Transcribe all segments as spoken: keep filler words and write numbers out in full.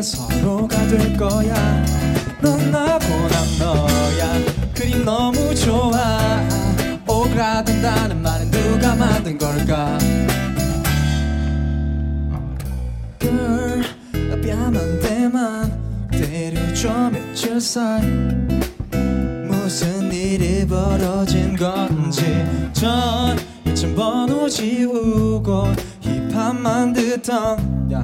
둘은 서로가 될 거야. 넌 나고 난 너야. 그림 너무 좋아. 오그라든다는 말은 누가 만든 걸까? Girl, 뺨한 대만 때려줘 며칠 사이 무슨 일이 벌어진 건지. 전 일천 번호 지우고 힙합만 듣던 야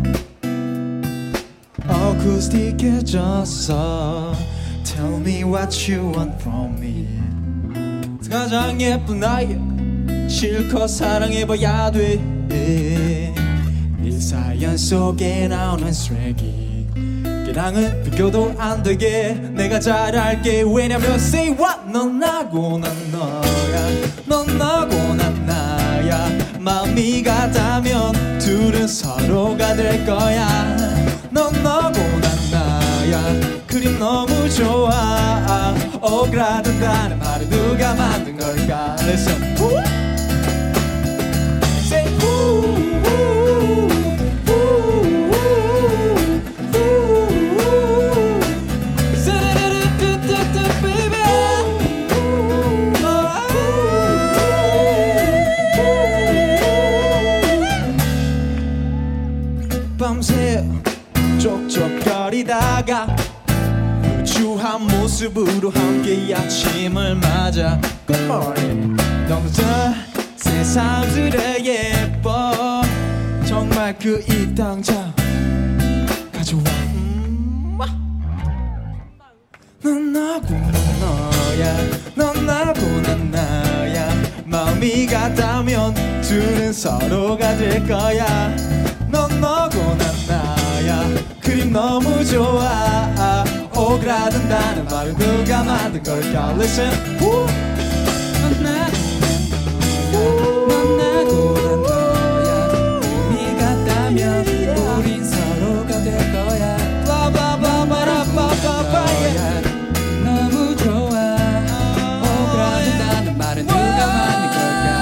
어쿠스틱해졌어. Tell me what you want from me. 가장 예쁜 나의 실컷 사랑해봐야 돼. 이 사연 속에 나오는 쓰레기 걔랑은 비교도 안 되게 내가 잘할게. 왜냐면 say what. 넌 나고 난 너야. 넌 나고 난 나야. 마음이 같다면 둘은 서로가 될 거야. 넌 나고 난 나야. 그림 너무 좋아. 오그라든다는 말은 누가 만든 걸까? Listen. Say ooh. 밤새 족족거리다가 우주한 모습으로 함께 아침을 맞아. Good morning. 너무 더 세상들에 예뻐. 정말 그 이 당장 가져와. 음. 넌 나고 난 너야. 넌 나고 난 나야. 마음이 같다면 둘은 서로가 될 거야. 넌 너고 난 나야. 그림 너무 좋아. 오그라든다는 말은 누가 만든 걸까? Listen. 넌 나고 넌 나고 난 너야. 네 같다면 우린 서로가 될 거야. 바바바바라바바바. 너무 좋아. 오그라든다는 말은 누가 만든 걸까?